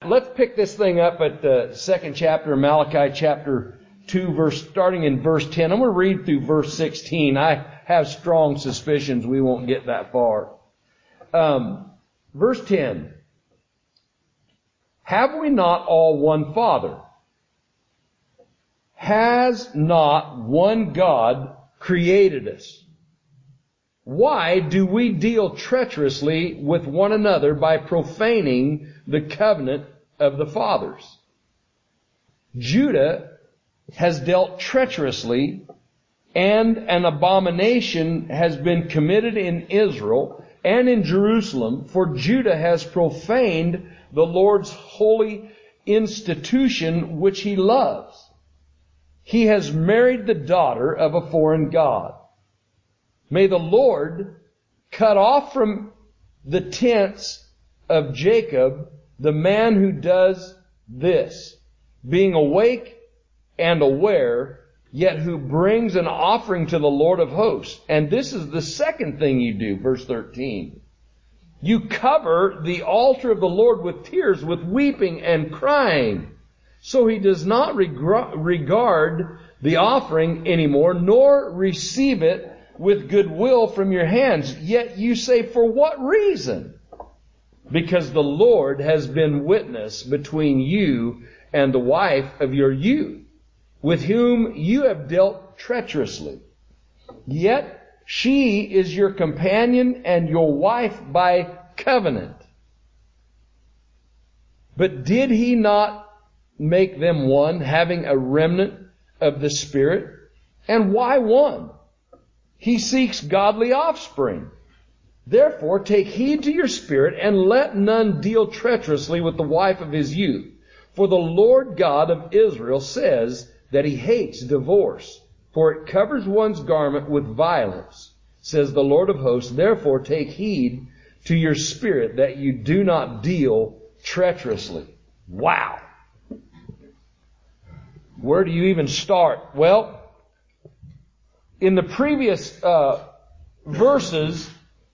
Let's pick this thing up at the second chapter of Malachi, chapter 2, starting in verse 10. I'm going to read through verse 16. I have strong suspicions we won't get that far. Verse 10. Have we not all one Father? Has not one God created us? Why do we deal treacherously with one another by profaning the covenant of the fathers? Judah has dealt treacherously, and an abomination has been committed in Israel and in Jerusalem, for Judah has profaned the Lord's holy institution which he loves. He has married the daughter of a foreign god. May the Lord cut off from the tents of Jacob the man who does this, being awake and aware, yet who brings an offering to the Lord of hosts. And this is the second thing you do, verse 13. You cover the altar of the Lord with tears, with weeping and crying. So he does not regard the offering anymore, nor receive it with goodwill from your hands. Yet you say, for what reason? Because the Lord has been witness between you and the wife of your youth, with whom you have dealt treacherously. Yet she is your companion and your wife by covenant. But did he not make them one, having a remnant of the Spirit? And why one? He seeks godly offspring. Therefore take heed to your spirit, and let none deal treacherously with the wife of his youth. For the Lord God of Israel says that he hates divorce, for it covers one's garment with violence, says the Lord of hosts. Therefore take heed to your spirit, that you do not deal treacherously. Wow. Where do you even start? Well, in the previous verses,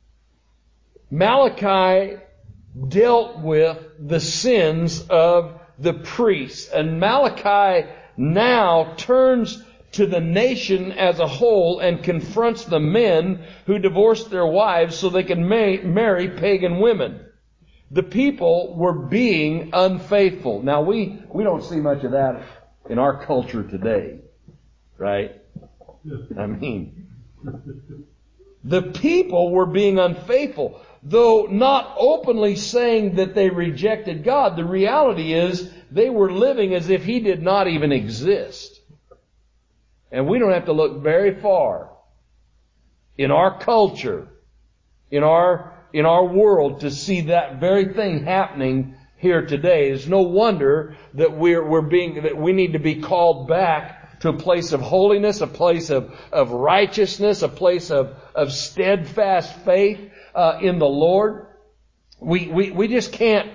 Malachi dealt with the sins of the priests. And Malachi now turns to the nation as a whole and confronts the men who divorced their wives so they can marry pagan women. The people were being unfaithful. Now we don't see much of that in our culture today, right? I mean, the people were being unfaithful. Though not openly saying that they rejected God, the reality is they were living as if He did not even exist. And we don't have to look very far in our culture, in our world, to see that very thing happening here today. It's no wonder that that we need to be called back to a place of holiness, a place of righteousness, a place of steadfast faith in the Lord. We just can't,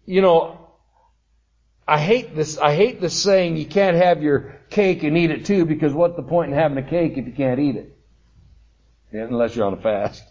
I hate this saying, you can't have your cake and eat it too, because what's the point in having a cake if you can't eat it? Yeah, unless you're on a fast.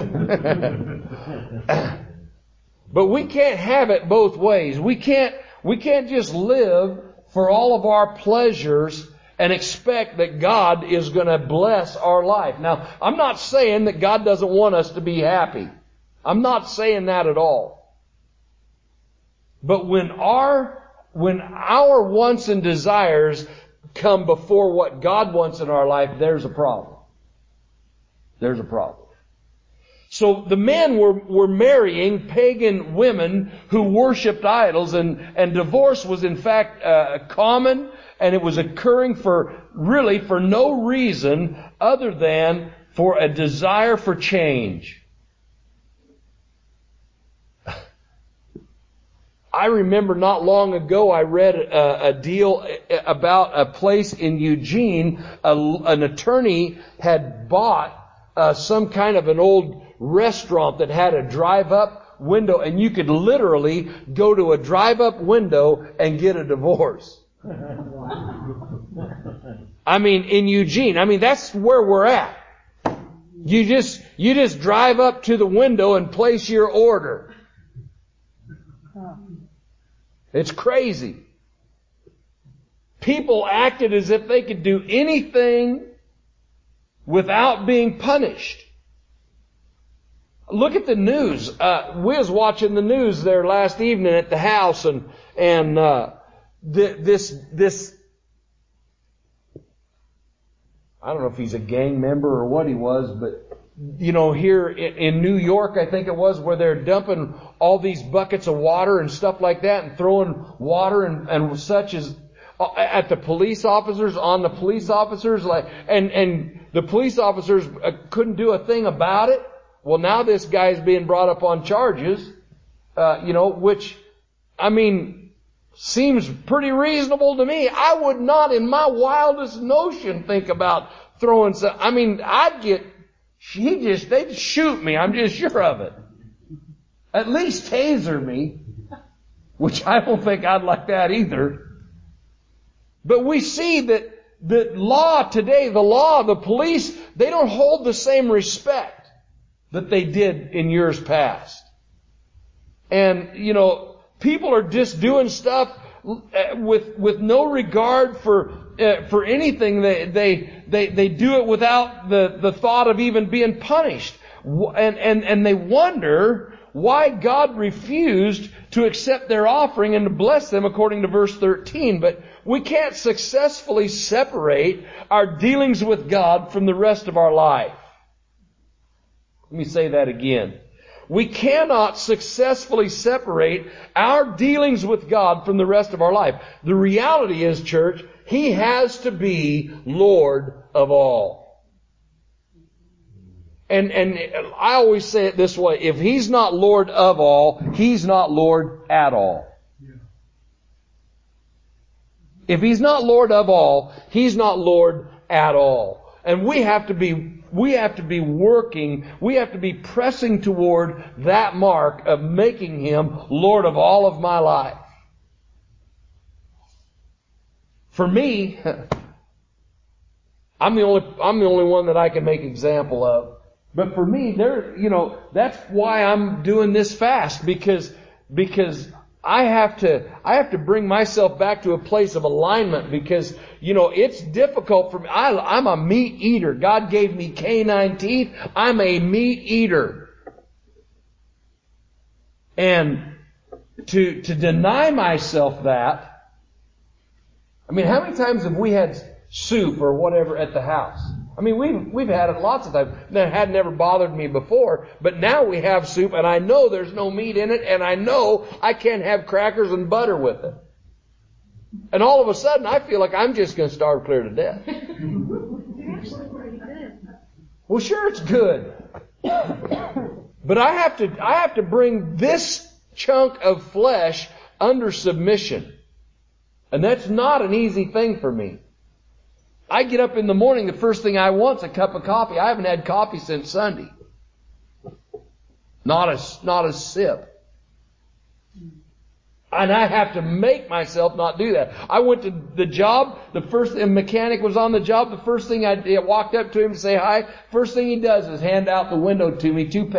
But we can't have it both ways. We can't just live for all of our pleasures and expect that God is going to bless our life. Now, I'm not saying that God doesn't want us to be happy. I'm not saying that at all. But when our wants and desires come before what God wants in our life, there's a problem. There's a problem. So the men were marrying pagan women who worshipped idols, and divorce was in fact common, and it was occurring for no reason other than for a desire for change. I remember not long ago I read a deal about a place in Eugene. An attorney had bought some kind of an old restaurant that had a drive-up window, and you could literally go to a drive-up window and get a divorce. I mean, in Eugene. That's where we're at. You just drive up to the window and place your order. It's crazy. People acted as if they could do anything without being punished. Look at the news. We was watching the news there last evening at the house, and this I don't know if he's a gang member or what he was, but here in New York, I think it was, where they're dumping all these buckets of water and stuff like that, and throwing water and such as at the police officers, on the police officers, and the police officers couldn't do a thing about it. Well, now this guy's being brought up on charges, which, seems pretty reasonable to me. I would not, in my wildest notion, think about throwing some. They'd shoot me. I'm just sure of it. At least taser me, which I don't think I'd like that either. But we see that the law today, the police, they don't hold the same respect that they did in years past. And, people are just doing stuff with no regard for anything. They do it without the thought of even being punished. And they wonder why God refused to accept their offering and to bless them according to verse 13. But we can't successfully separate our dealings with God from the rest of our life. Let me say that again. We cannot successfully separate our dealings with God from the rest of our life. The reality is, church, He has to be Lord of all. And I always say it this way: if He's not Lord of all, He's not Lord at all. If He's not Lord of all, He's not Lord at all. And we have to be working, we have to be pressing toward that mark of making Him Lord of all of my life. For me, I'm the only one that I can make example of. But for me, that's why I'm doing this fast, because I have to bring myself back to a place of alignment, because, it's difficult for me. I'm a meat eater. God gave me canine teeth. I'm a meat eater. And to deny myself that, how many times have we had soup or whatever at the house? We've had it lots of times. That had never bothered me before, but now we have soup, and I know there's no meat in it, and I know I can't have crackers and butter with it. And all of a sudden, I feel like I'm just going to starve clear to death. It's actually pretty good. Well, sure, it's good, but I have to bring this chunk of flesh under submission, and that's not an easy thing for me. I get up in the morning, the first thing I want is a cup of coffee. I haven't had coffee since Sunday. Not a sip. And I have to make myself not do that. I went to the job, the mechanic was on the job, the first thing I did, walked up to him to say hi. First thing he does is hand out the window to me a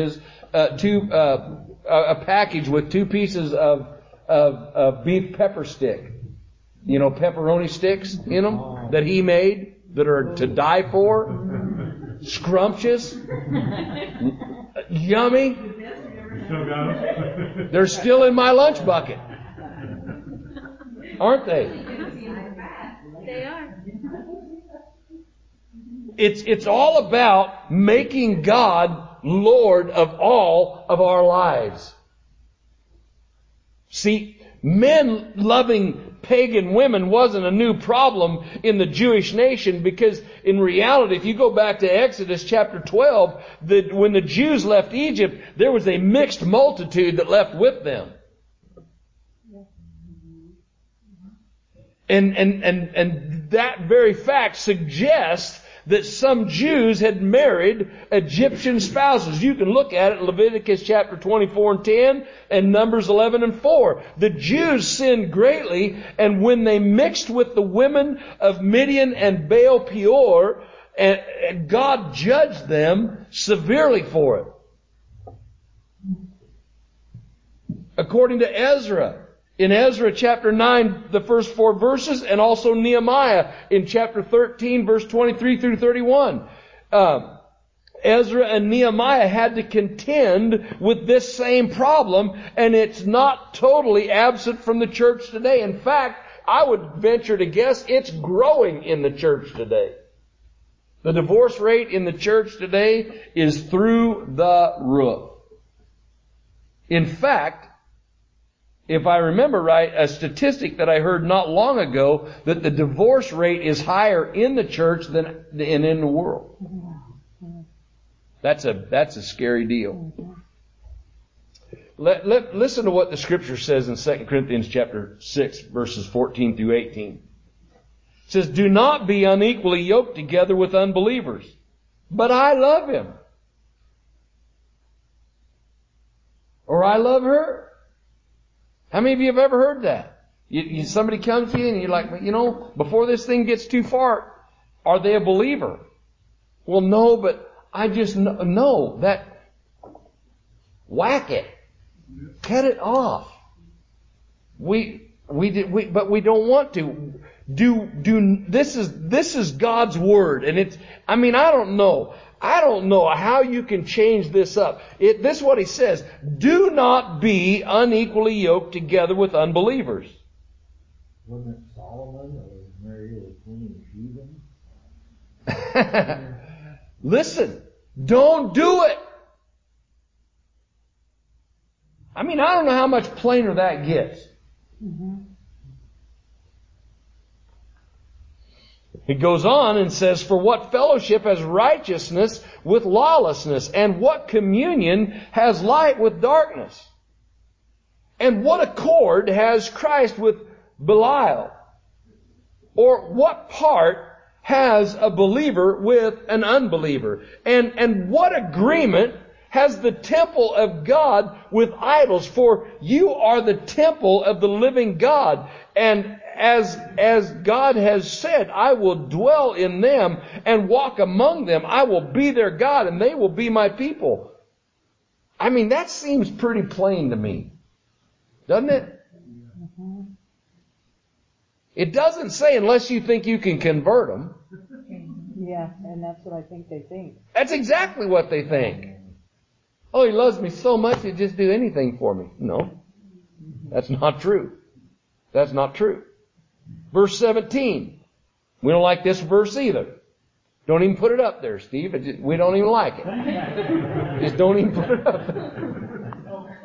package with 2 pieces of beef pepper stick. Pepperoni sticks in them that he made that are to die for. Scrumptious. Yummy. They're still in my lunch bucket. Aren't they? They are. It's all about making God Lord of all of our lives. See, men loving pagan women wasn't a new problem in the Jewish nation, because in reality, if you go back to Exodus chapter 12, when the Jews left Egypt, there was a mixed multitude that left with them. And that very fact suggests that some Jews had married Egyptian spouses. You can look at it in Leviticus chapter 24:10 and Numbers 11:4. The Jews sinned greatly, and when they mixed with the women of Midian and Baal Peor, and God judged them severely for it. According to Ezra, In Ezra chapter 9, the first 4 verses, and also Nehemiah in chapter 13, verse 23 through 31. Ezra and Nehemiah had to contend with this same problem, and it's not totally absent from the church today. In fact, I would venture to guess it's growing in the church today. The divorce rate in the church today is through the roof. In fact, if I remember right, a statistic that I heard not long ago, that the divorce rate is higher in the church than in the world. That's a scary deal. Listen to what the Scripture says in 2 Corinthians chapter 6, verses 14 through 18. It says, "Do not be unequally yoked together with unbelievers, but I love him, or I love her." How many of you have ever heard that? Somebody comes to you and you're like, before this thing gets too far, are they a believer? Well, no, but I just know that. Whack it. Cut it off. But we don't want to. This is God's Word, and I don't know. I don't know how you can change this up. This is what he says. Do not be unequally yoked together with unbelievers. Wasn't it Solomon that was married with Queen Sheba? Listen, don't do it. I don't know how much plainer that gets. Mm-hmm. It goes on and says, "For what fellowship has righteousness with lawlessness? And what communion has light with darkness? And what accord has Christ with Belial? Or what part has a believer with an unbeliever? And what agreement has the temple of God with idols? For you are the temple of the living God. And as God has said, I will dwell in them and walk among them. I will be their God and they will be my people." That seems pretty plain to me. Doesn't it? It doesn't say unless you think you can convert them. Yeah, and that's what I think they think. That's exactly what they think. Oh, he loves me so much he'd just do anything for me. No, that's not true. That's not true. Verse 17. We don't like this verse either. Don't even put it up there, Steve. We don't even like it. Just don't even put it up there.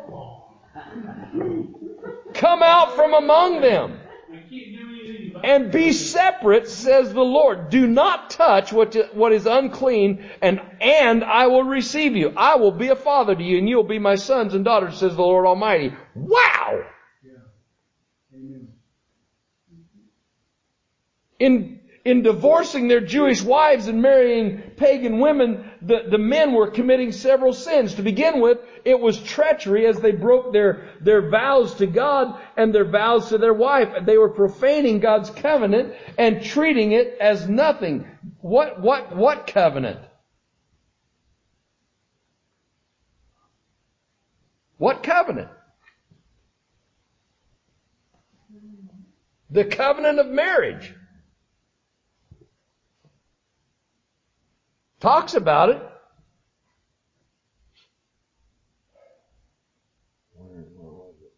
"Come out from among them and be separate, says the Lord. Do not touch what is unclean, and I will receive you. I will be a father to you, and you will be my sons and daughters, says the Lord Almighty." Wow! In divorcing their Jewish wives and marrying pagan women, the men were committing several sins. To begin with, it was treachery as they broke their vows to God and their vows to their wife. They were profaning God's covenant and treating it as nothing. What covenant? What covenant? The covenant of marriage. Talks about it. Where was it?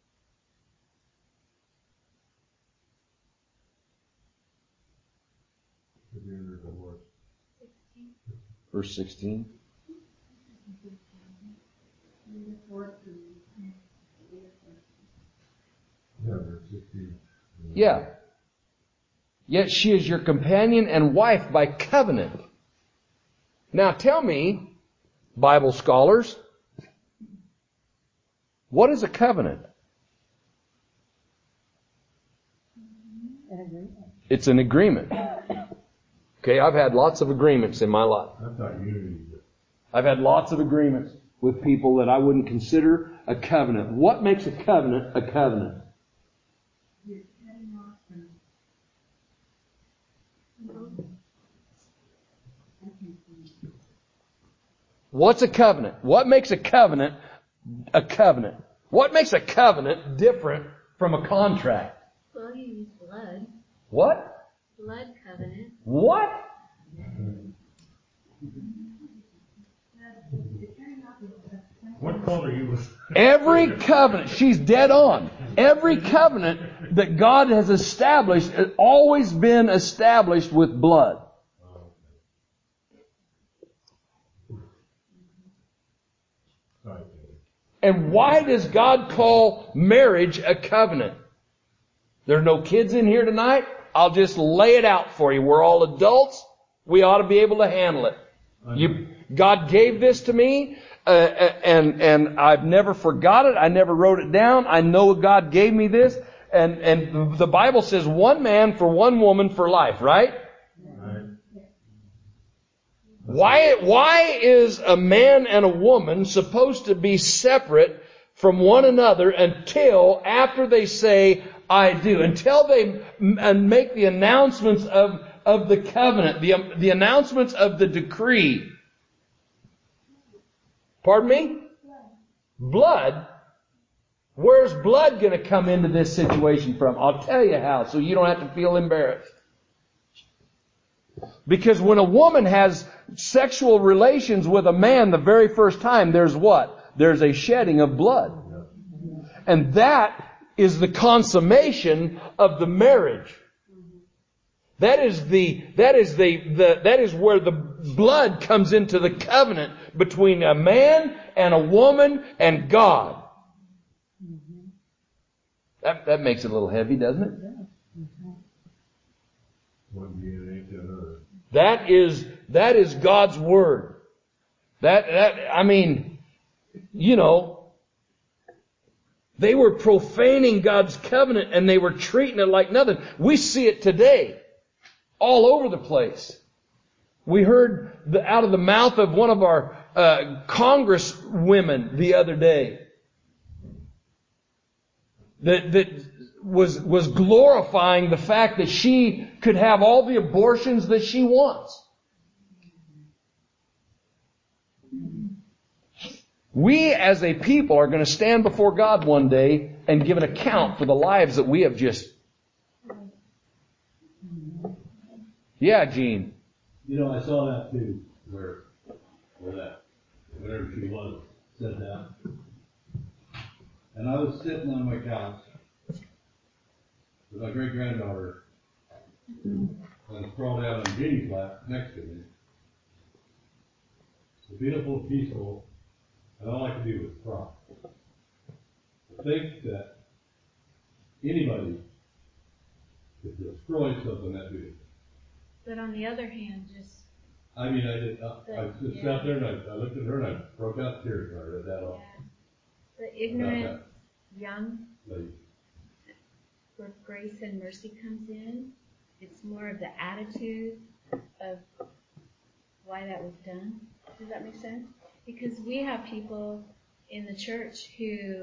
Verse 16. Yeah. "Yet she is your companion and wife by covenant." Now tell me, Bible scholars, what is a covenant? An agreement. It's an agreement. Okay, I've had lots of agreements in my life. I've had lots of agreements with people that I wouldn't consider a covenant. What makes a covenant a covenant? What's a covenant? What makes a covenant a covenant? What makes a covenant different from a contract? Well, you use blood. What? Blood covenant. What? What color you was? Every covenant, she's dead on. Every covenant that God has established has always been established with blood. And why does God call marriage a covenant? There are no kids in here tonight. I'll just lay it out for you. We're all adults. We ought to be able to handle it. God gave this to me, and I've never forgot it. I never wrote it down. I know God gave me this. And the Bible says one man for one woman for life, right? Why is a man and a woman supposed to be separate from one another until after they say, I do? Until they make the announcements of the covenant, the announcements of the decree. Pardon me? Blood? Where's blood going to come into this situation from? I'll tell you how, so you don't have to feel embarrassed. Because when a woman has sexual relations with a man the very first time, there's what? There's a shedding of blood. And that is the consummation of the marriage. That is where the blood comes into the covenant between a man and a woman and God. That makes it a little heavy, doesn't it? That is God's word. I mean, you know, they were profaning God's covenant and they were treating it like nothing. We see it today. All over the place. We heard out of the mouth of one of our congresswomen the other day that was glorifying the fact that she could have all the abortions that she wants. We as a people are going to stand before God one day and give an account for the lives that we have just... Yeah, Gene. You know, I saw that too, where that, whatever she was, said that. And I was sitting on my couch with my great-granddaughter and sprawled out on Jeannie's lap next to me. It's beautiful, peaceful, and all I could do was cry. To think that anybody could destroy something that beautiful. But on the other hand, just... I just sat there and I looked at her and I broke out in tears when I read that off. The ignorant young, where grace and mercy comes in, it's more of the attitude of why that was done. Does that make sense? Because we have people in the church who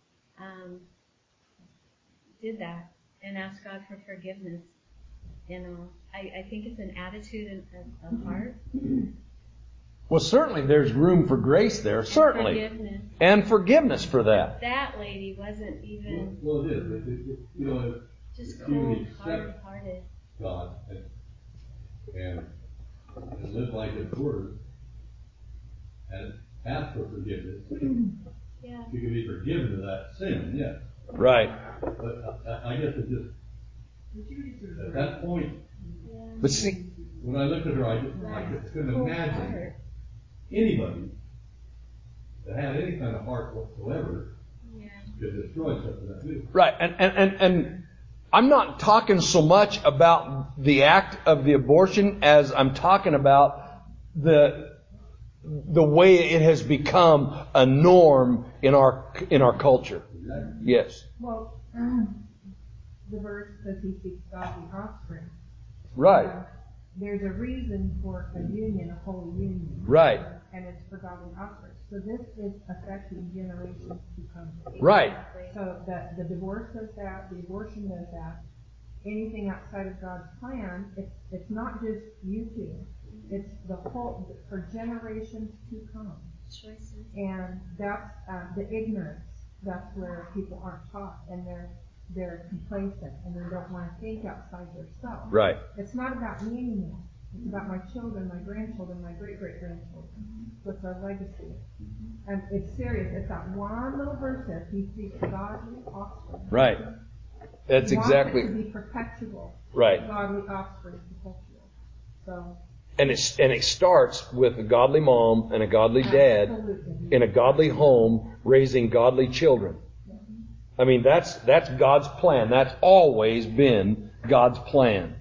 did that and asked God for forgiveness. You know, I think it's an attitude of heart. Well, certainly there's room for grace there, certainly. Forgiveness. And forgiveness for that. That lady wasn't even... Well, it is. You know, just cold, hard-hearted. God and live like His Word and ask for forgiveness. Yeah. You can be forgiven of that sin, yes. Right. But I guess it just... At that point, But see, when I looked at her, I just couldn't imagine anybody that had any kind of heart whatsoever could destroy something that beautiful. right, and I'm not talking so much about the act of the abortion as I'm talking about the way it has become a norm in our culture. Yes. Well, the verse says He seeks godly offspring. Right. There's a reason for a union, a holy union. Right. And it's for godly offspring. So this is affecting generations to come. Right. So the divorce does that, the abortion does that. Anything outside of God's plan, it's not just you two. It's the whole, for generations to come. Choices. And that's the ignorance. That's where people aren't taught. And they're complacent and they don't want to think outside themselves. Right. It's not about me anymore. It's about my children, my grandchildren, my great-great-grandchildren. What's our legacy? And it's serious. It's that one little verse there. He speaks godly offspring. Right. That's He wants exactly it to be perpetual. right. Godly offspring, perpetual. So. And it starts with a godly mom and a godly dad Absolutely. in a godly home raising godly children. I mean, that's God's plan. That's always been God's plan.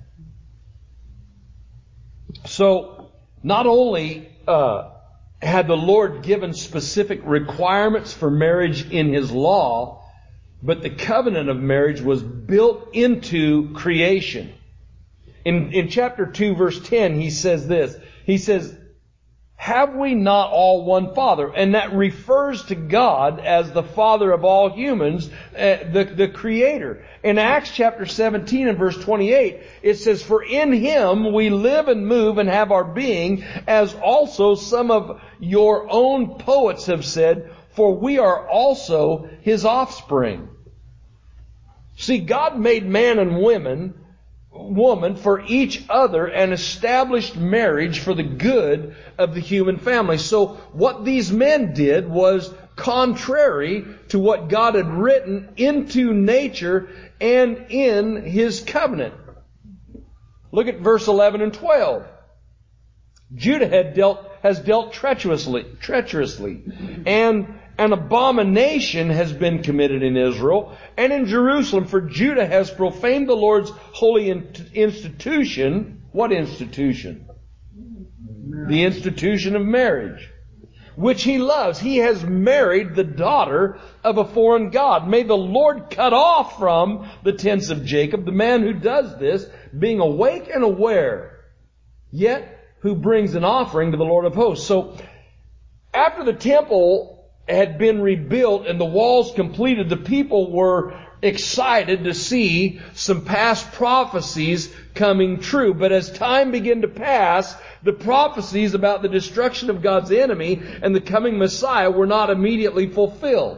So, not only had the Lord given specific requirements for marriage in His law, but the covenant of marriage was built into creation. In chapter 2, verse 10, He says this. He says, "Have we not all one Father?" And that refers to God as the Father of all humans, the Creator. In Acts chapter 17 and verse 28, it says, "For in Him we live and move and have our being, as also some of your own poets have said, for we are also His offspring." See, God made man and woman for each other and established marriage for the good of the human family. So what these men did was contrary to what God had written into nature and in His covenant. Look at verse 11 and 12. Judah has dealt treacherously, and an abomination has been committed in Israel and in Jerusalem, for Judah has profaned the Lord's holy institution. What institution? The institution of marriage, which He loves. He has married the daughter of a foreign god. May the Lord cut off from the tents of Jacob the man who does this, being awake and aware, yet who brings an offering to the Lord of hosts. So, after the temple had been rebuilt and the walls completed, the people were excited to see some past prophecies coming true. But as time began to pass, the prophecies about the destruction of God's enemy and the coming Messiah were not immediately fulfilled.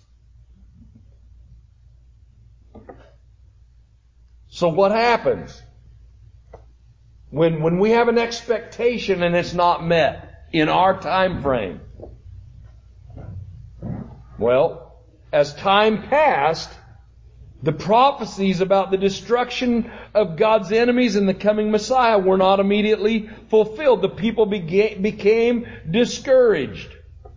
So what happens when we have an expectation and it's not met in our time frame? Well, as time passed, the prophecies about the destruction of God's enemies and the coming Messiah were not immediately fulfilled. The people became discouraged.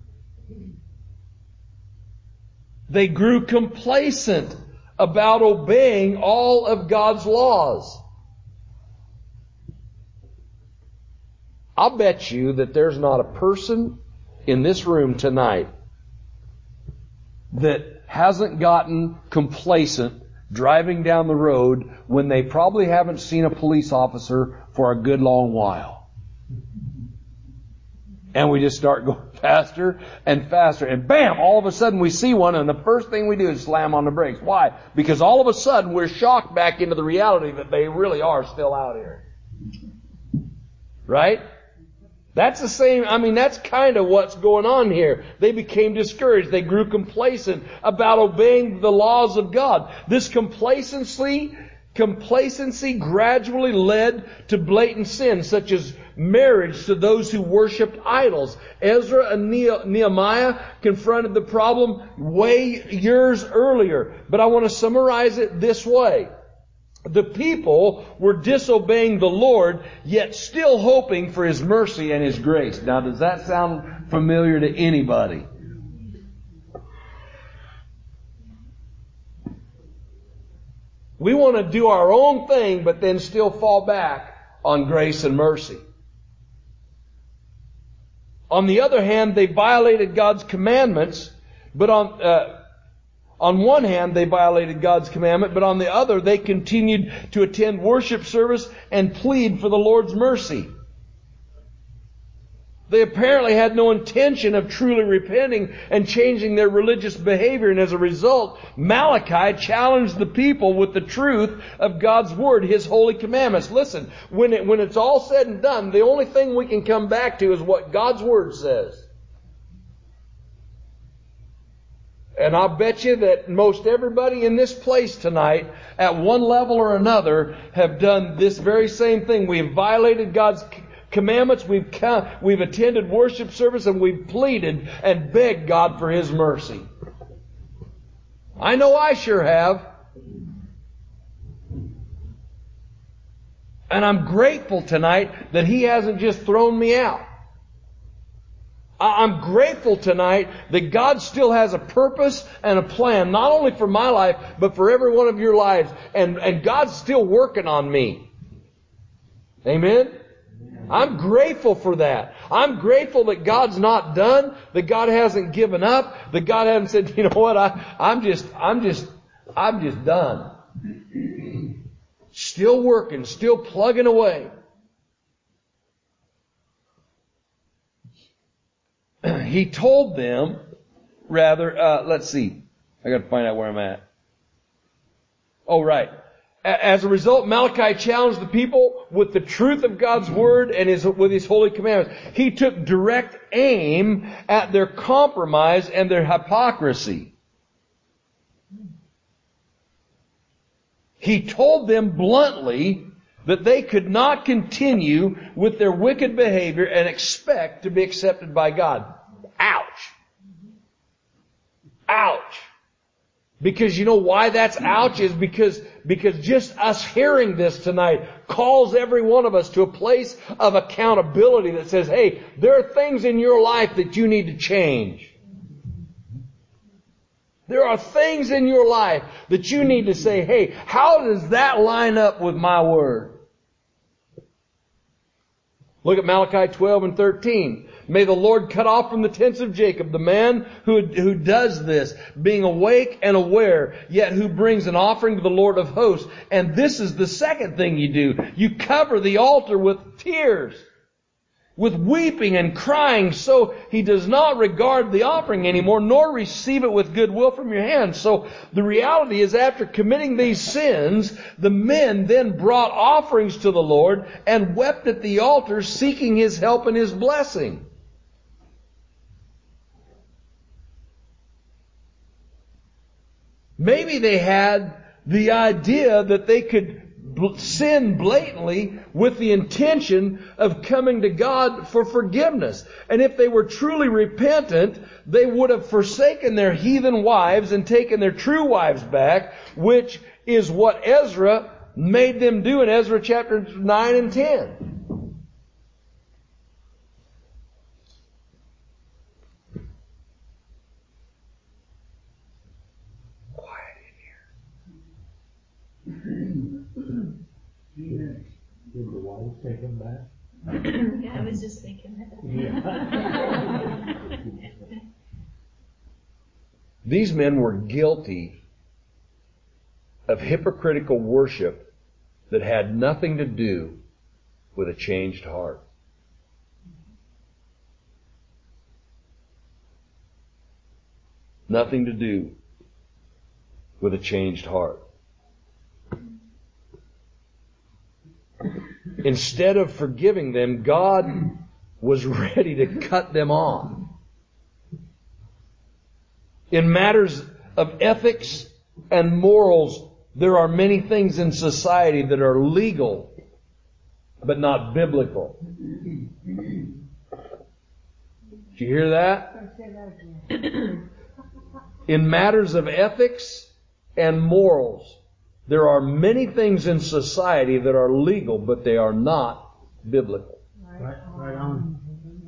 They grew complacent about obeying all of God's laws. I'll bet you that there's not a person in this room tonight that hasn't gotten complacent driving down the road when they probably haven't seen a police officer for a good long while. And we just start going faster and faster. And bam, all of a sudden we see one and the first thing we do is slam on the brakes. Why? Because all of a sudden we're shocked back into the reality that they really are still out here. Right? That's the same, that's kind of what's going on here. They became discouraged. They grew complacent about obeying the laws of God. This complacency gradually led to blatant sin, such as marriage to those who worshipped idols. Ezra and Nehemiah confronted the problem years earlier. But I want to summarize it this way. The people were disobeying the Lord, yet still hoping for His mercy and His grace. Now, does that sound familiar to anybody? We want to do our own thing, but then still fall back on grace and mercy. On the other hand, they violated God's commandments, but on one hand, they violated God's commandment, but on the other, they continued to attend worship service and plead for the Lord's mercy. They apparently had no intention of truly repenting and changing their religious behavior, and as a result, Malachi challenged the people with the truth of God's Word, His holy commandments. Listen, when it's all said and done, the only thing we can come back to is what God's Word says. And I'll bet you that most everybody in this place tonight, at one level or another, have done this very same thing. We have violated God's commandments. We've attended worship service, and we've pleaded and begged God for His mercy. I know I sure have. And I'm grateful tonight that He hasn't just thrown me out. I'm grateful tonight that God still has a purpose and a plan, not only for my life, but for every one of your lives. And God's still working on me. Amen? I'm grateful for that. I'm grateful that God's not done, that God hasn't given up, that God hasn't said, you know what, I'm just done. Still working, still plugging away. He told them, let's see. I got to find out where I'm at. Oh, right. As a result, Malachi challenged the people with the truth of God's Word and with His holy commandments. He took direct aim at their compromise and their hypocrisy. He told them bluntly that they could not continue with their wicked behavior and expect to be accepted by God. Ouch. Ouch. Because you know why that's ouch is because just us hearing this tonight calls every one of us to a place of accountability that says, hey, there are things in your life that you need to change. There are things in your life that you need to say, hey, how does that line up with my Word? Look at Malachi 12 and 13. May the Lord cut off from the tents of Jacob the man who does this, being awake and aware, yet who brings an offering to the Lord of hosts. And this is the second thing you do. You cover the altar with tears, with weeping and crying, so he does not regard the offering anymore, nor receive it with goodwill from your hands. So the reality is, after committing these sins, the men then brought offerings to the Lord and wept at the altar, seeking His help and His blessing. Maybe they had the idea that they could sin blatantly with the intention of coming to God for forgiveness. And if they were truly repentant, they would have forsaken their heathen wives and taken their true wives back, which is what Ezra made them do in Ezra chapters 9 and 10. Did the wives take them back? Yeah, I was just thinking that. These men were guilty of hypocritical worship that had nothing to do with a changed heart. Nothing to do with a changed heart. Instead of forgiving them, God was ready to cut them off. In matters of ethics and morals, there are many things in society that are legal, but not biblical. Did you hear that? In matters of ethics and morals, there are many things in society that are legal, but they are not biblical. Right on.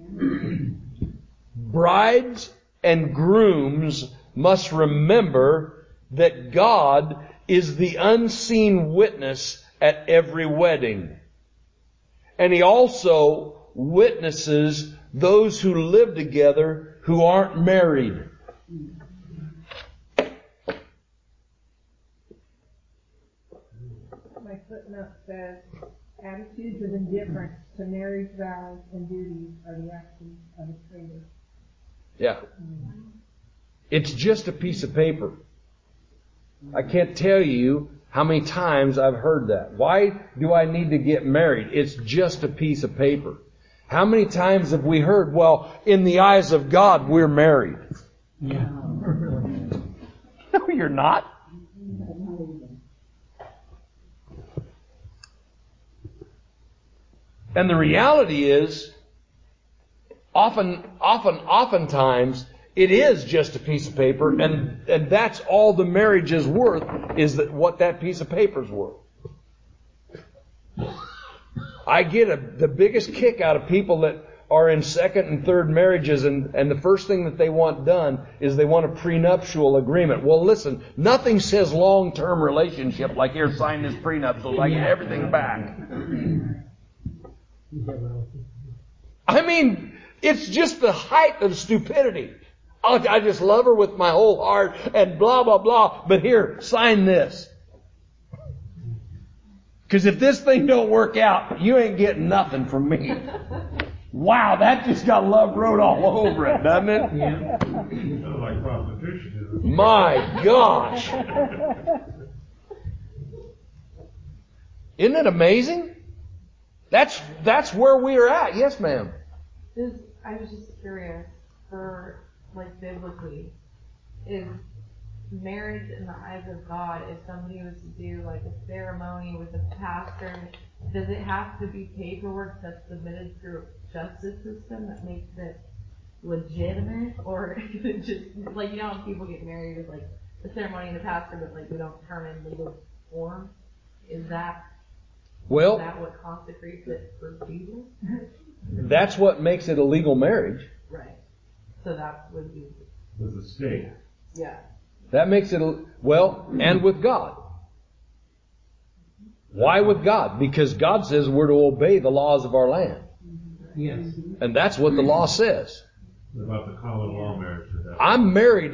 Brides and grooms must remember that God is the unseen witness at every wedding. And He also witnesses those who live together who aren't married. My footnote says, attitudes of indifference to marriage vows and duties are the actions of a traitor. Yeah. It's just a piece of paper. I can't tell you how many times I've heard that. Why do I need to get married? It's just a piece of paper. How many times have we heard, well, in the eyes of God, we're married? Yeah, really. you're not. And the reality is, oftentimes, it is just a piece of paper, and that's all the marriage is worth, is that what that piece of paper is worth. I get the biggest kick out of people that are in second and third marriages, and the first thing that they want done is they want a prenuptial agreement. Well, listen, nothing says long-term relationship like, here, sign this prenup so I get everything back. I mean, it's just the height of stupidity. I just love her with my whole heart and blah, blah, blah. But here, sign this. Because if this thing don't work out, you ain't getting nothing from me. Wow, that just got love wrote all over it, doesn't it? Yeah. Sounds like prostitution. My gosh. Isn't it amazing? That's where we are at. Yes, ma'am. I was just curious, for, like, biblically, is marriage in the eyes of God, if somebody was to do, like, a ceremony with a pastor, does it have to be paperwork that's submitted through a justice system that makes it legitimate? Or is it just, like, you know how people get married with, like, a ceremony and a pastor, but, like, we don't turn in legal form? Is that what consecrates it for Jesus? That's what makes it a legal marriage. Right. So that would be... With the state. Yeah. That makes it, and with God. Why with God? Because God says we're to obey the laws of our land. Yes. And that's what the law says. What about the common law marriage? I'm married.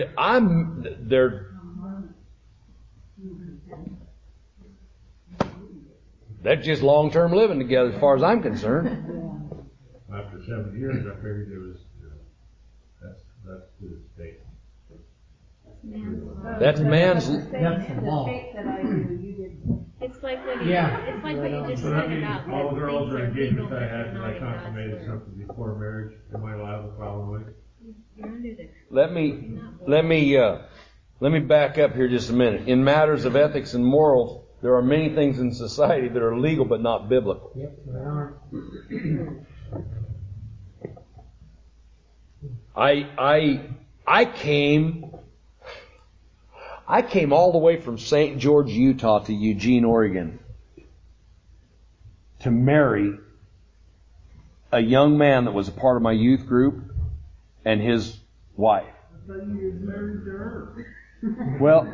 That's just long-term living together as far as I'm concerned. After 7 years, I figured it was, that's the state. That's man's. That's the law. It's like what you, Yeah. it's like what you just So said that means about all that girls things are are engaged legal if I but had, not I in God's consummated word. something before marriage. Am I allowed to file away? You're under the Let me back up here just a minute. In matters of ethics and morals, there are many things in society that are legal but not biblical. Yep, they are. I came all the way from St. George, Utah to Eugene, Oregon to marry a young man that was a part of my youth group and his wife. I thought you were married to her. Well,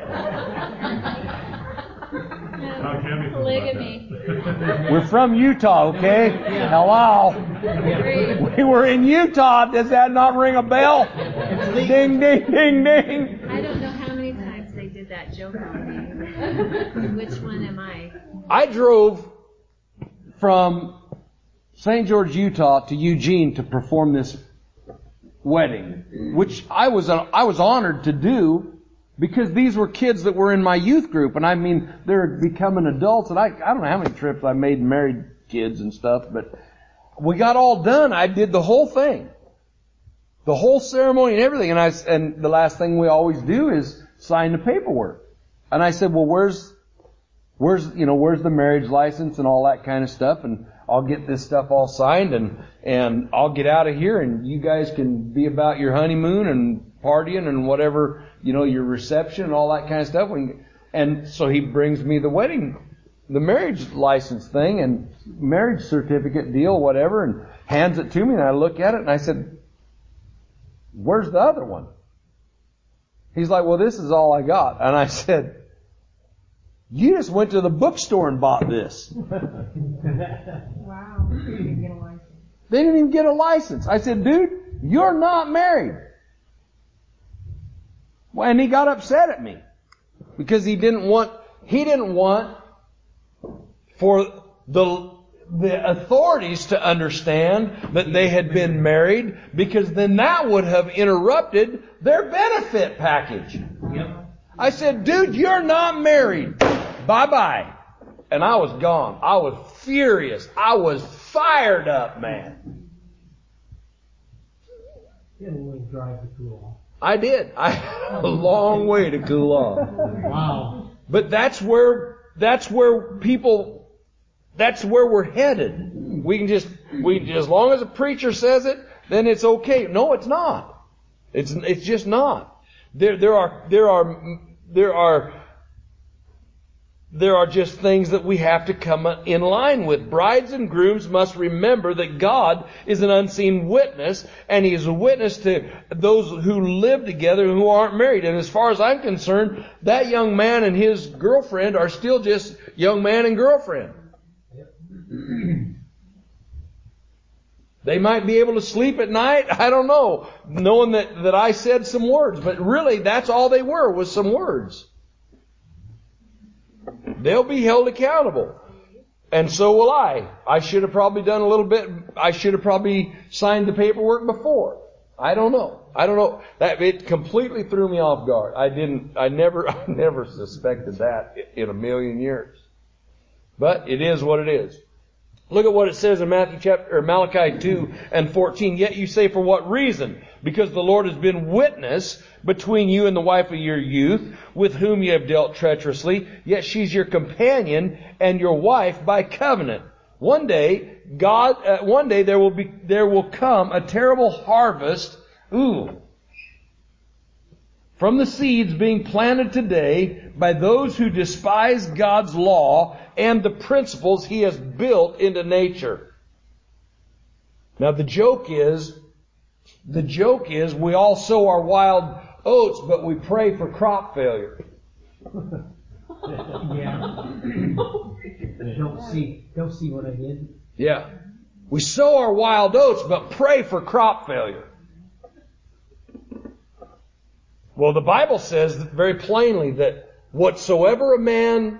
polygamy. we're from Utah, okay? Hello. We were in Utah. Does that not ring a bell? Ding, ding, ding, ding. I don't know how many times they did that joke on me. Which one am I? I drove from St. George, Utah to Eugene to perform this wedding, which I was honored to do because these were kids that were in my youth group, and I mean, they're becoming adults, and I don't know how many trips I made and married kids and stuff, but we got all done. I did the whole thing. The whole ceremony and everything, and the last thing we always do is sign the paperwork. And I said, well, where's the marriage license and all that kind of stuff, and I'll get this stuff all signed and I'll get out of here and you guys can be about your honeymoon and partying and whatever, your reception and all that kind of stuff. And so he brings me the marriage license thing and marriage certificate deal, whatever, and hands it to me, and I look at it and I said, where's the other one? He's like, well, this is all I got. And I said, you just went to the bookstore and bought this. Wow. You didn't get a license. They didn't even get a license. I said, dude, you're not married. Well, and he got upset at me because he didn't want for the authorities to understand that they had been married, because then that would have interrupted their benefit package. Yep. I said, dude, you're not married. Bye-bye. And I was gone. I was furious. I was fired up, man. Get a little drive to cool off. I did. I had a long way to cool off. Wow. But that's where people, that's where we're headed. We can just, as long as a preacher says it, then it's okay. No, it's not. It's just not. There are just things that we have to come in line with. Brides and grooms must remember that God is an unseen witness, and He is a witness to those who live together who aren't married. And as far as I'm concerned, that young man and his girlfriend are still just young man and girlfriend. They might be able to sleep at night, I don't know, knowing that I said some words. But really, that's all they were, was some words. They'll be held accountable. And so will I. I should have probably done a little bit. I should have probably signed the paperwork before. I don't know. That it completely threw me off guard. I never suspected that in a million years. But it is what it is. Look at what it says in Malachi 2 and 14. Yet you say, for what reason? Because the Lord has been witness between you and the wife of your youth, with whom you have dealt treacherously. Yet she's your companion and your wife by covenant. One day there will come a terrible harvest. From the seeds being planted today by those who despise God's law and the principles He has built into nature. Now the joke is we all sow our wild oats, but we pray for crop failure. Yeah. Don't see what I did. Yeah. We sow our wild oats, but pray for crop failure. Well, the Bible says very plainly that whatsoever a man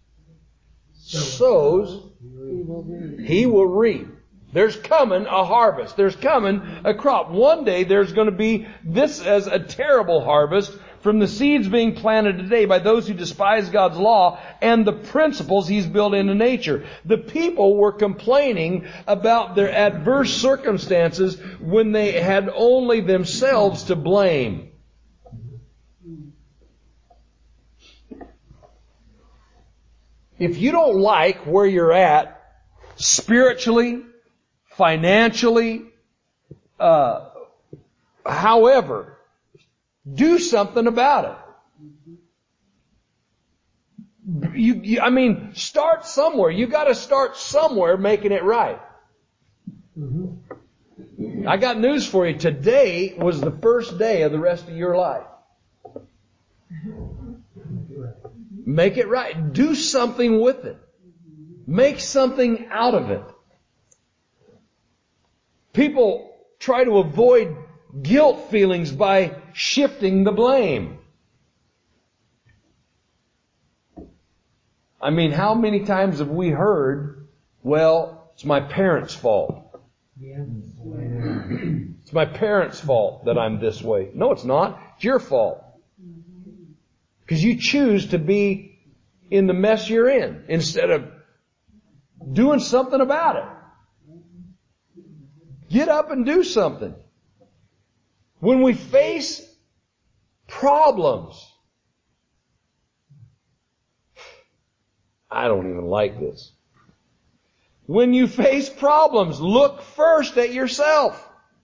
sows, he will reap. There's coming a harvest. There's coming a crop. One day there's going to be this as a terrible harvest from the seeds being planted today by those who despise God's law and the principles He's built into nature. The people were complaining about their adverse circumstances when they had only themselves to blame. If you don't like where you're at, spiritually, financially, however, do something about it. Start somewhere. You got to start somewhere making it right. I got news for you. Today was the first day of the rest of your life. Make it right. Do something with it. Make something out of it. People try to avoid guilt feelings by shifting the blame. How many times have we heard, well, it's my parents' fault. Yeah. It's my parents' fault that I'm this way. No, it's not. It's your fault. Because you choose to be in the mess you're in instead of doing something about it. Get up and do something. When we face problems, I don't even like this. When you face problems, look first at yourself.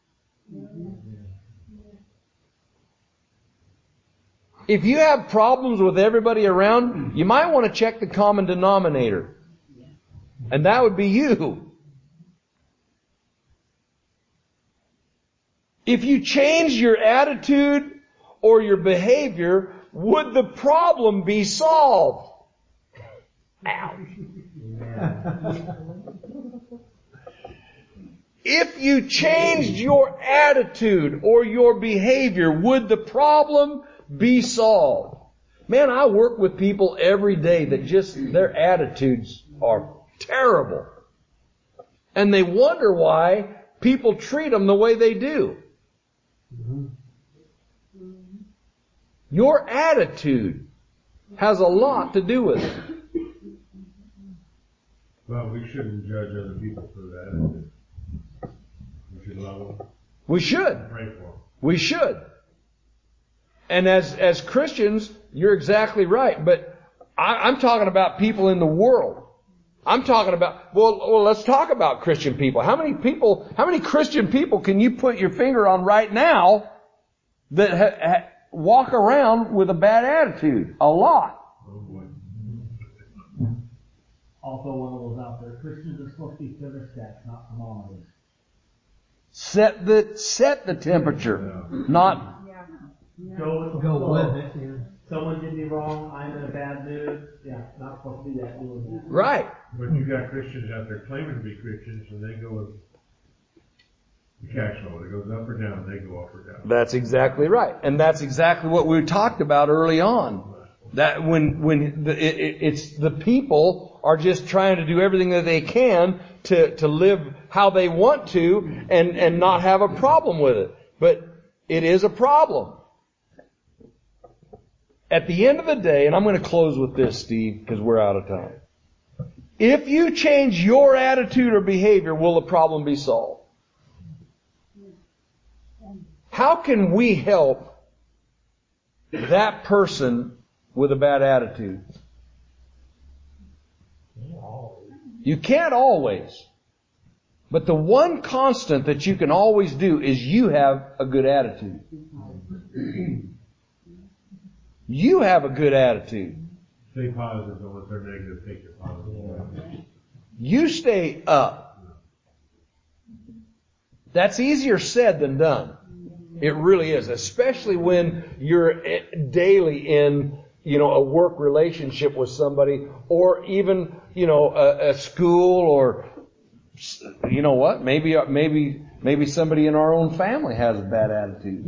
If you have problems with everybody around, you might want to check the common denominator. And that would be you. If you change your attitude or your behavior, would the problem be solved? Ouch. If you changed your attitude or your behavior, would the problem be solved? Man, I work with people every day that just, their attitudes are terrible. And they wonder why people treat them the way they do. Your attitude has a lot to do with it. Well, we shouldn't judge other people for that. We should love them. We should. Pray for them. We should. And as Christians, you're exactly right. But I'm talking about people in the world. I'm talking about, well, let's talk about Christian people. How many Christian people can you put your finger on right now that walk around with a bad attitude? A lot. Also one of those out there, Christians are supposed to be thermostats, not thermometers. Set the temperature, not Go with it. Yeah. Someone did me wrong, I'm in a bad mood. Yeah, not supposed to be that, doing that. right. But you got Christians out there claiming to be Christians, and they go with the cash flow. It goes up or down, they go up or down. That's exactly right. And that's exactly what we talked about early on. That when it's the people are just trying to do everything that they can to live how they want to and not have a problem with it. But it is a problem. At the end of the day, and I'm going to close with this, Steve, because we're out of time. If you change your attitude or behavior, will the problem be solved? How can we help that person with a bad attitude? You can't always. But the one constant that you can always do is you have a good attitude. You have a good attitude. Stay positive, and once they're negative, take your positive. You stay up. That's easier said than done. It really is, especially when you're daily in, a work relationship with somebody, or even, a school, or, what? Maybe somebody in our own family has a bad attitude.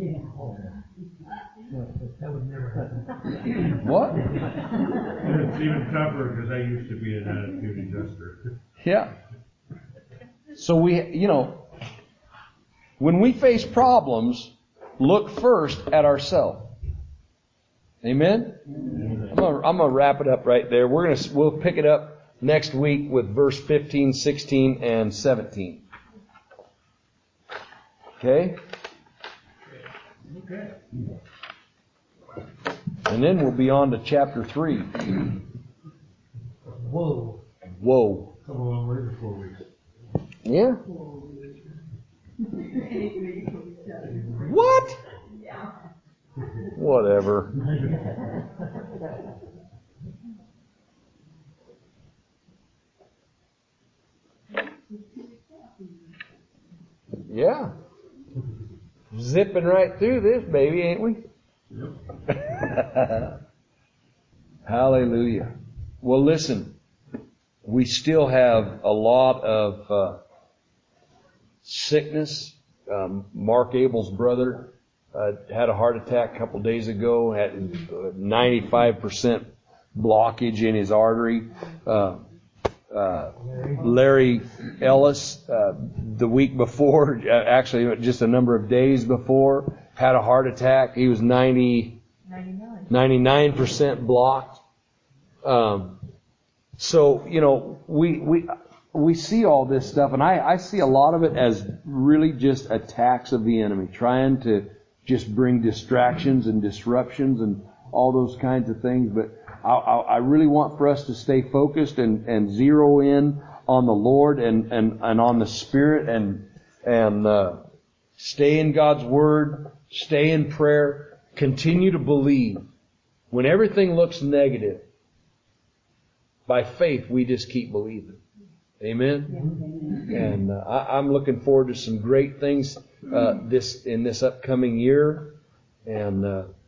That would never happen. What? It's even tougher because I used to be an attitude adjuster. Yeah. So when we face problems, look first at ourselves. Amen? I'm gonna wrap it up right there. We'll pick it up next week with verse 15, 16, and 17. Okay? Okay. And then we'll be on to chapter 3. Whoa. Whoa. Come along way for 4 weeks. Yeah? What? Whatever. Yeah. Zipping right through this, baby, ain't we? Yep. Hallelujah. Well, listen, we still have a lot of sickness. Mark Abel's brother had a heart attack a couple days ago, had 95% blockage in his artery. Larry Ellis, the week before, actually just a number of days before, had a heart attack. He was 99% blocked. So, we see all this stuff, and I see a lot of it as really just attacks of the enemy, trying to just bring distractions and disruptions and all those kinds of things. But I really want for us to stay focused and zero in on the Lord and on the Spirit and stay in God's Word, stay in prayer, continue to believe. When everything looks negative, by faith we just keep believing. Amen? And I'm looking forward to some great things in this upcoming year. And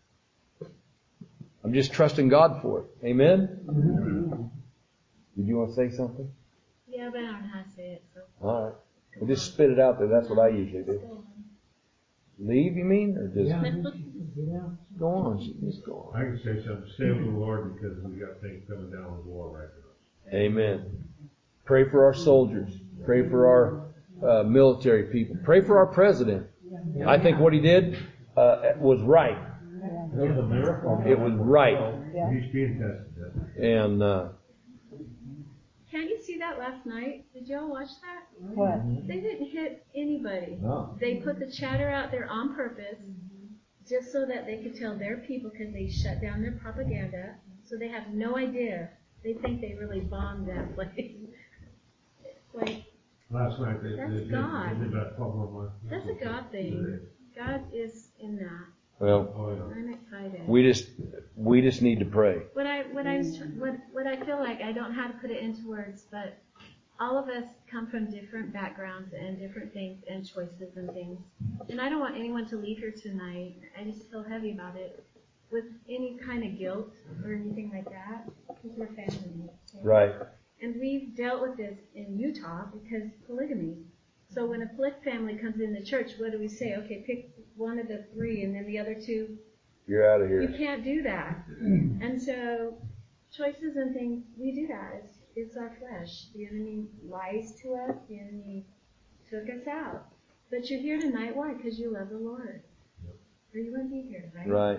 I'm just trusting God for it. Amen? Did you want to say something? Yeah, but I don't know how to say it. So. All right. Well, just spit it out there. That's what I usually do. Leave, you mean? Or just go on? Just go on. I can say something. Stay with the Lord because we got things coming down with war right now. Amen. Pray for our soldiers. Pray for our military people. Pray for our president. I think what he did was right. It was a miracle. It was right. He's being tested. And Can't you see that last night? Did y'all watch that? What? They didn't hit anybody. No. They put the chatter out there on purpose just so that they could tell their people, because they shut down their propaganda, so they have no idea. They think they really bombed that place. Like, Last night they That's did God. that problem. that's a God thing. God is in that. Well, Oh, yeah. I'm excited. we just need to pray. What I feel like, I don't know how to put it into words, but all of us come from different backgrounds and different things and choices and things. And I don't want anyone to leave here tonight, I just feel heavy about it, with any kind of guilt or anything like that, because we're family. Okay? Right. And we've dealt with this in Utah because polygamy. So when a polygamy family comes in the church, what do we say? Okay, pick one of the three and then the other two. You're out of You here. can't do that. And so choices and things, we do that. It's our flesh. The enemy lies to us. The enemy took us out. But you're here tonight. Why? Because you love the Lord. Or you wouldn't be here, right? Right.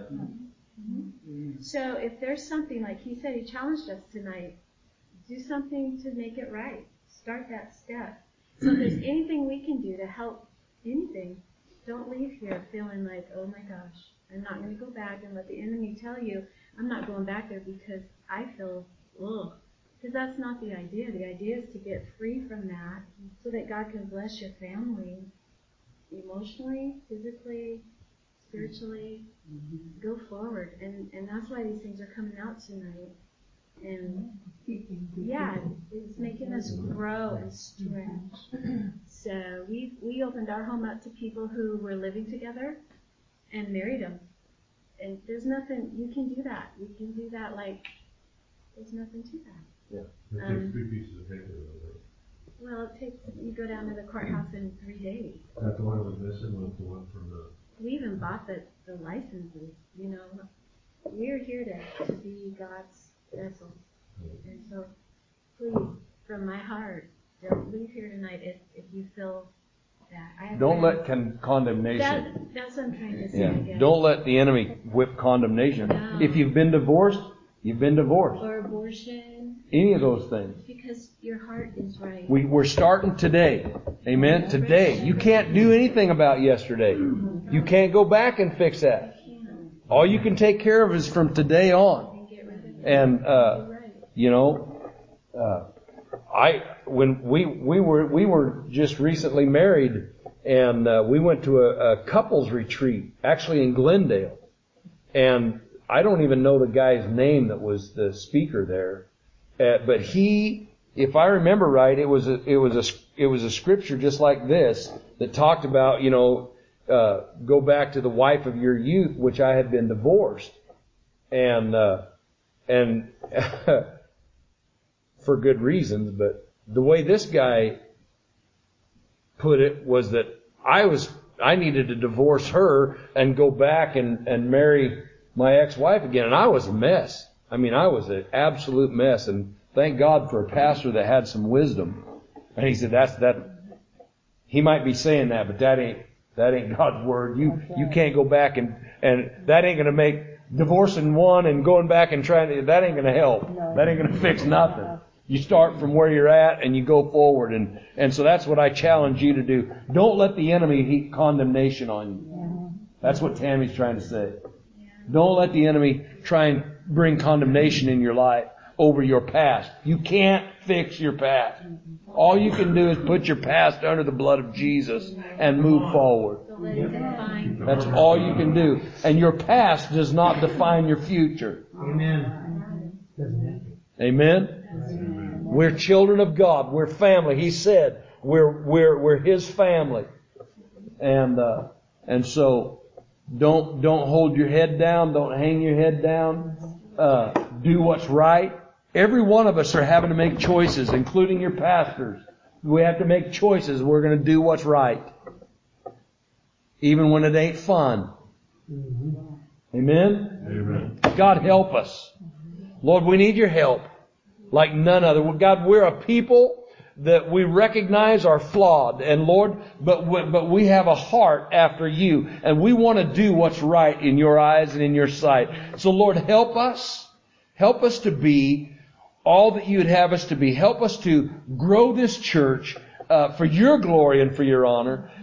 So if there's something, like he said, he challenged us tonight, do something to make it right. Start that step. So if there's anything we can do to help anything, don't leave here feeling like, oh my gosh, I'm not going to go back and let the enemy tell you, I'm not going back there because I feel, ugh. Because that's not the idea. The idea is to get free from that so that God can bless your family emotionally, physically, spiritually. Go forward. And that's why these things are coming out tonight. And yeah, it's making us grow and stretch. So we opened our home up to people who were living together and married them. And there's nothing, you can do that. You can do that like, there's nothing to that. Yeah. It takes 3 pieces of paper. Well, it takes, you go down to the courthouse in 3 days. That's the one that was missing, was the one from the... We even bought the licenses, you know. We're here to be God's vessels. And so, please, from my heart, don't leave here tonight if you feel that. Don't let condemnation. That's what I'm trying to say. Yeah. I guess. Don't let the enemy whip condemnation. No. If you've been divorced, you've been divorced. Or abortion. Any of those things. Because your heart is right. We're starting today. Amen? Today. You can't do anything about yesterday. You can't go back and fix that. All you can take care of is from today on. And get rid of it. And, You're right. you know, when we were just recently married, and we went to a couples retreat, actually in Glendale. And I don't even know the guy's name that was the speaker there. But he, if I remember right, it was a scripture just like this that talked about, you know, go back to the wife of your youth, which I had been divorced, and for good reasons. But the way this guy put it was that I needed to divorce her and go back and marry my ex-wife again, and I was a mess. I mean, I was an absolute mess, and thank God for a pastor that had some wisdom. And he said, he might be saying that, but that ain't God's word. You can't go back and that ain't gonna make divorcing one and going back and trying to, that ain't gonna help. No. That ain't gonna fix nothing. You start from where you're at and you go forward, and so that's what I challenge you to do. Don't let the enemy heap condemnation on you. That's what Tammy's trying to say. Don't let the enemy try and bring condemnation in your life over your past. You can't fix your past. All you can do is put your past under the blood of Jesus and move forward. So let it define. That's all you can do. And your past does not define your future. Amen. Amen? We're children of God. We're family. He said we're His family. And so don't hold your head down. Don't hang your head down. Do what's right. Every one of us are having to make choices, including your pastors. We have to make choices. We're going to do what's right. Even when it ain't fun. Amen? Amen. God help us. Lord, we need your help like none other. God, we're a people that we recognize are flawed. And Lord, but we have a heart after you. And we want to do what's right in your eyes and in your sight. So Lord, help us. Help us to be all that you'd have us to be. Help us to grow this church for your glory and for your honor.